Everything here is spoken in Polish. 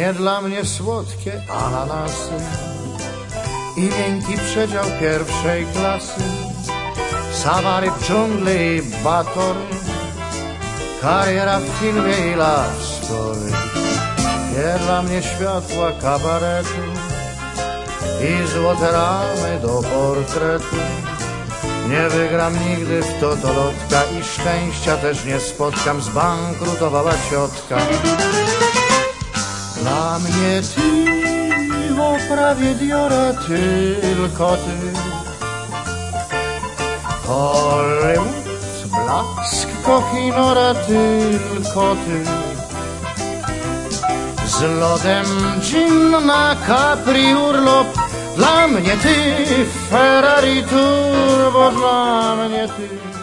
nie dla mnie słodkie ananasy i miękki przedział pierwszej klasy, safari w dżungli i batory, kariera w filmie i love story. Nie dla mnie światła kabaretu i złote ramy do portretu. Nie wygram nigdy w totolotka i szczęścia też nie spotkam, zbankrutowała ciotka. Dla mnie ty w oprawie Diora tylko ty. Hollywood, blask, kokinora tylko ty. Z lodem gin na Capri urlop, dla mnie ty, Ferrari turbo, dla mnie ty.